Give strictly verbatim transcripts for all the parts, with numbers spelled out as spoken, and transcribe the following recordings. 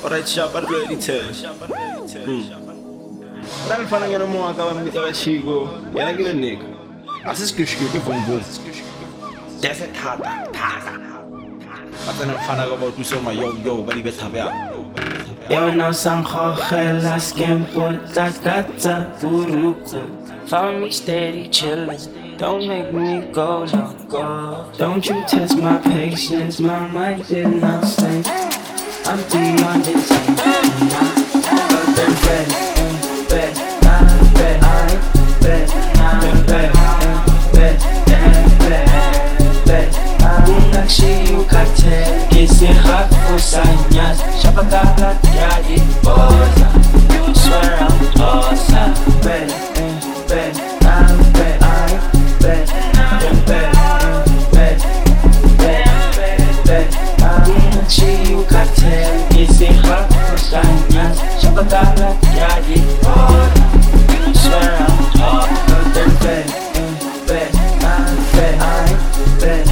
Alright, sharp and ready tell. Hmm. Dal fana ngena mo aka ba mita ba chigo. Yana ke nek. Asis kushku ke bongo. Dese thata, thata. Patana fana go ba tuso ma yo yo ba di betha ba. Yo no san khogela skin puta tata puruku. Found me steady chillin'. Don't make me go, no go. Don't you test my patience, my mind did not stay. I'm beyond this. But then bet, bet, I bet, I bet, I bet, bet, bet, bet. Unakshi ukate, kisi haku sanyas. Shabakala yadi boza. You swear I'm awesome. Bet, bet, I bet, I bet, bet, bet, bet, bet. Unakshi ukate, kisi haku sanyas. Shabakala yadi boza. You swear I'm awesome. Bet, bet, bet, I bet, I bet,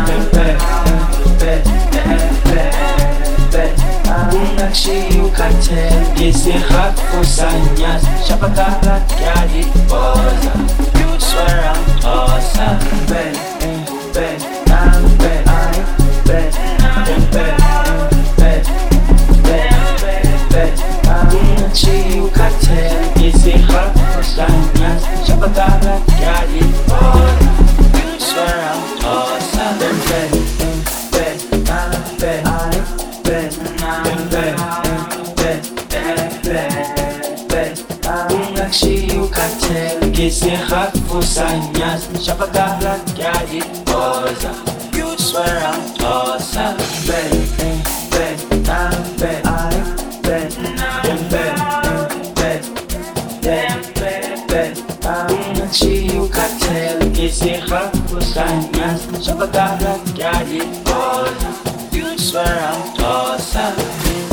bet, bet, bet, bet. Unakshi ukate, kisi haku sanyas. Shabakala yadi boza. You swear I'm awesome. Bet, bet, I bet, I bet, bet, bet, bet, bet. Unakshi ukate, kisi haku sanyas. Shabakala yadi boza. You swear I'm awesome. Bet, bet, I bet, I bet, bet, bet, bet, bet. Unakshi ukate, kisi haku sanyas. Shabakala yadi boza. You swear I'm awesome. Bet, bet, I bet, I bet, bet, bet, bet, bet, bet. Unakshi ukate, kisi haku sanyas. Shabakala yadi boza. You swear I'm awesome.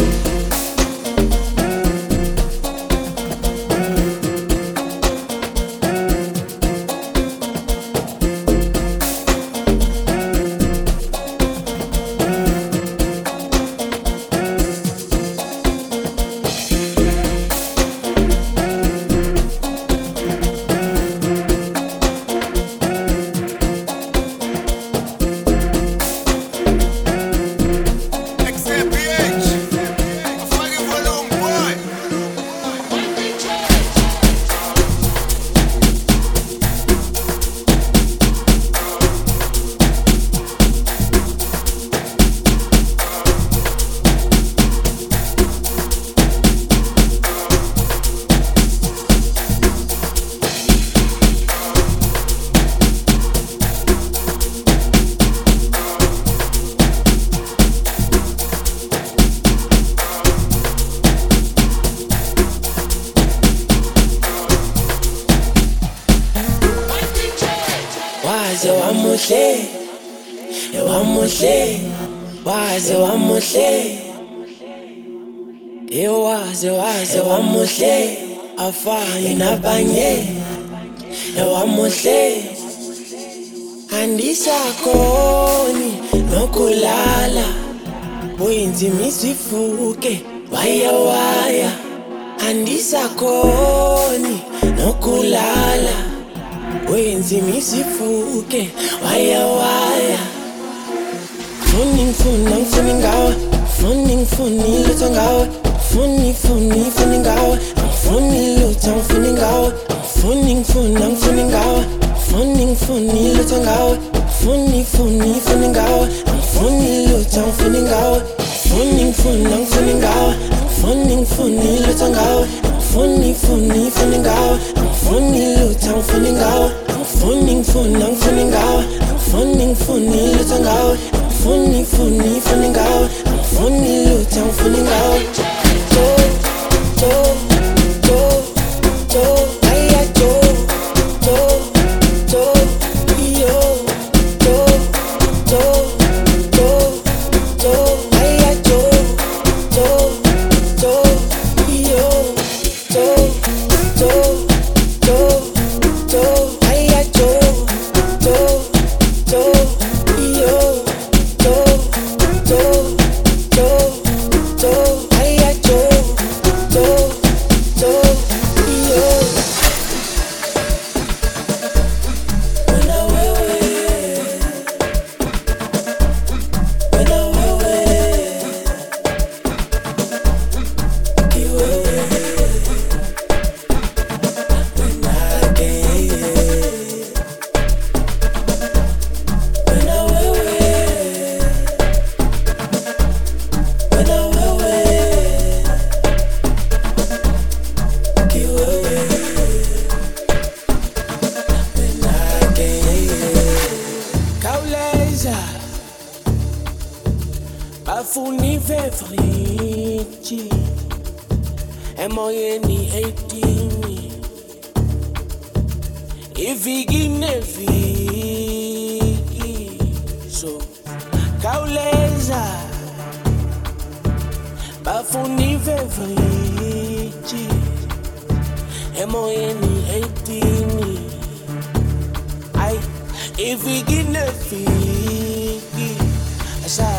Waze wamuhle, wamuhle, waze wamuhle, e waze waze wamuhle, afanye nabanye, e wamuhle, andisakoni nokulala, wenzi misifuke, waya waya, andisakoni nokulala. Wenzi misifuke, waya waya. Funny funny funny ngawe, funny funny lutho ngawe, funny funny funny ngawe, funny lutho funny ngawe, funny funny funny ngawe, funny funny lutho ngawe, funny funny funny ngawe, funny lutho funny ngawe, funny funny funny ngawe, funny funny lutho ngawe, funny funny funny ngawe, funny lutho funny ngawe. Funny, funny, funny girl. Funny, funny little girl. Funny, funny, funny girl. Funny little funny girl. Jo, jo, jo, jo. Aya jo, jo, jo. Yo, jo, jo, jo, jo. Aya jo, jo, jo. Yo, jo, jo, jo, jo. Jo, jo, yo, jo, jo. favorite emoyeni eighteen iviki neviki so kauleza bafuni favorite emoyeni eighteen ai iviki neviki asa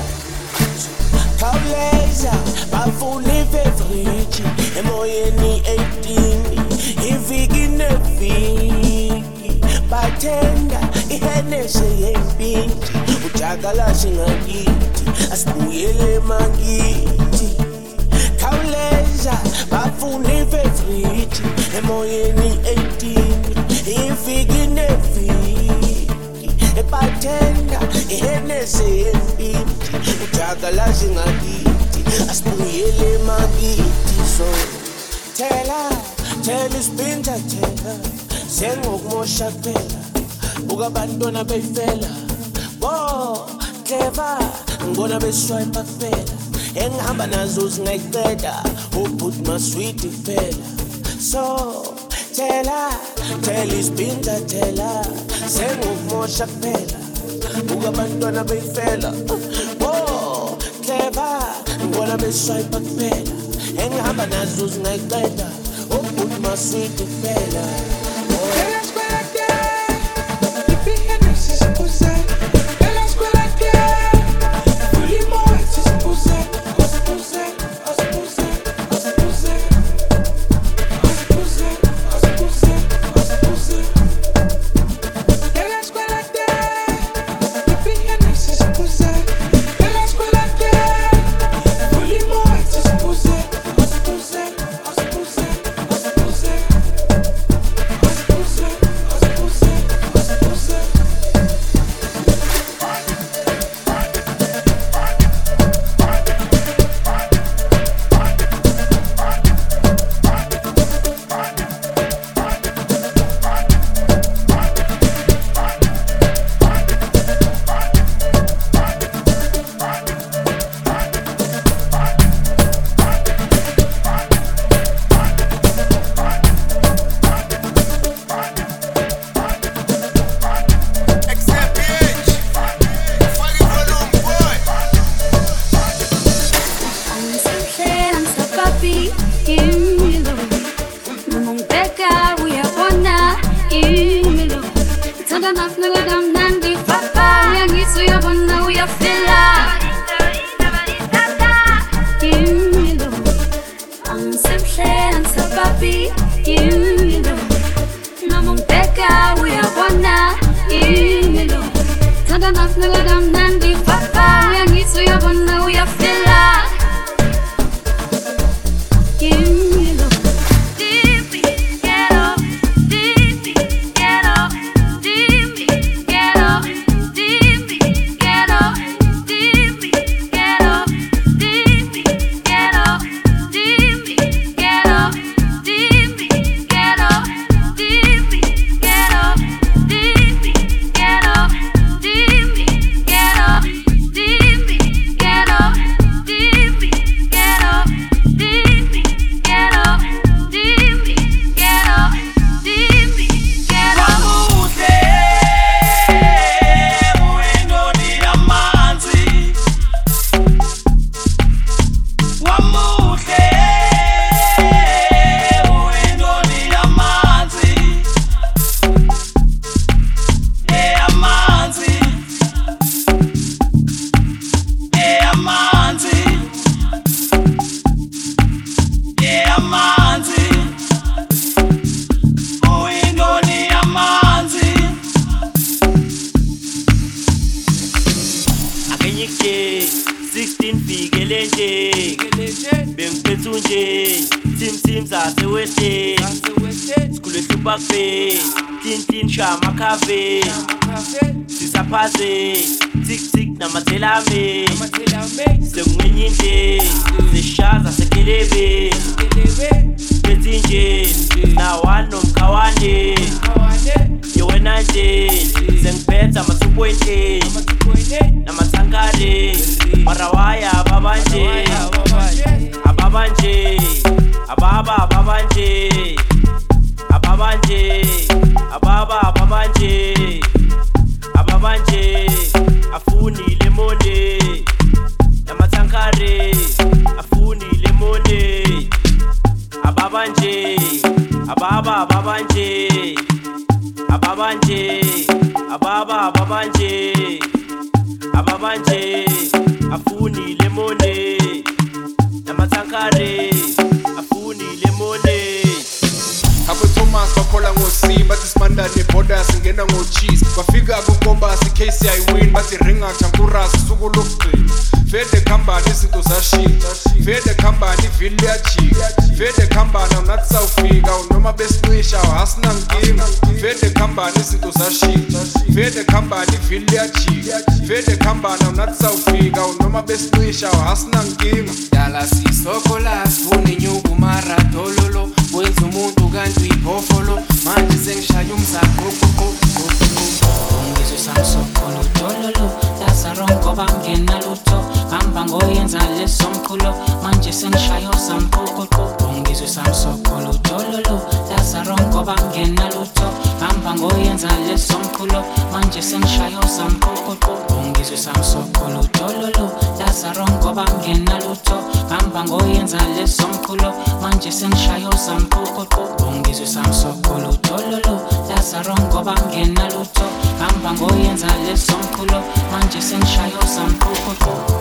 kauleza bafuni favorite emoyeni eighteen iviki neviki batenda ihenese yempinti ujakala singakithi asibuyele mangithi kauleza bafuni favorite emoyeni eighteen iviki neviki batenda ihenese yempinti ujakala singakithi asibuyele mangithi so tela tela ispinta tela sengokumosha kuphela buka abantwana befela bo clever ngibona beswipe kuphela engihamba nazo zingayiqeda ubhuti masweet kuphela so tela tela ispinta tela sengokumosha kuphela buka abantwana befela bo clever ngibona beswipe kuphela engihamba nazo zingayiqeda ubhuti masweet kuphela. Namatangare, Marawaya, Babanje, ababa babanje ababanje ababa babanje ababanje afuni lemone namathankare afuni lemone ababanje ababa babanje ababanje ababa babanje ababanje afuni lemone namathankare afuni lemone Abu Thomas wakhola ngoC bathi simanda neboda singena ngocheese bafika kukomba case I win bathi ringa chankuras suku lokugcina Fede company izinto zashintsha Fede company village Fede company awunathi sawufika noma besicisha asina nkinga Fede company izinto zashintsha Fede company village Fede company awunathi sawufika noma besicisha asina nkinga dala sisokola sifuna inyuku mara dololo wenza umuntu kanti uyibhofolo manje sengishaya umsaqoqoqo ngizwe samsokolo dololo lazarongo bangena lutho hamba ngoyenza lesomkhulo manje sengishaya usampoqoqo ngizwe samsokolo dololo lazarongo bangena lutho hamba ngoyenza lesomkhulo manje sengishaya usampoqoqo ngizwe samsokolo dololo lazarongo bangena lutho hamba ngoyenza lesomkhulo manje sengishaya usampoqoqo ngizwe samsokolo dololo lazarongo bangena lutho hamba ngoyenza lesomkhulo manje sengishaya usampoqoqo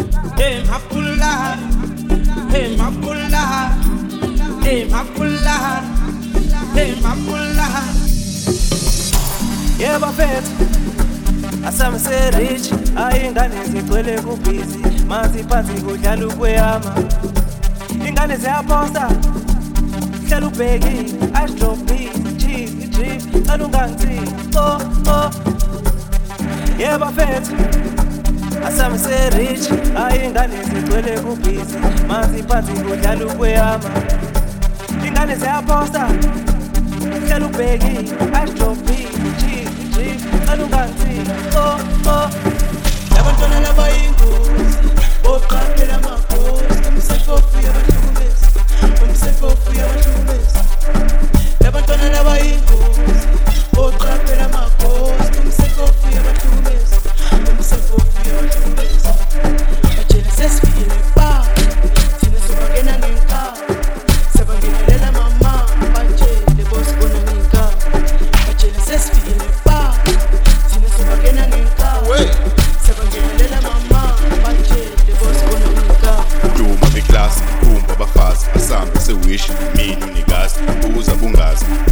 Hey, Mapula, hey mapula. Yeah, bafethu asami se rich ayingane zigcwele kubhizi maziphansi kudlala ukweyama ingane ziyaposta hlala ubheki asdropi cheese drip cala ungangithi oh oh. Yeah, bafethu asami se rich ayingane zigcwele kubhizi maziphansi kudlala ukweyama ingane ziyaposta hlala ubheki asdropi cheese drip cala ungangithi oh oh. Labantwana labayingozi oqaphela amakhosi umsefofu yabahlukumezi umsefofu yabahlukumezi. Labantwana labayingozi oqaphela amakhosi umsefofu yabahlukumezi umsefofu yabahlukumezi. Bajele sesifikile pa thina sobangena ngenkawu sebangenelela mama bajele bosi bona ngenkawu. Bajele sesifikile pa thina sobangena ngenkawu sebangenelela mama bajele bosi bona ngenkawu. Duma beklasi kumba bafazi asambe sewish mina unikazi uza bungazi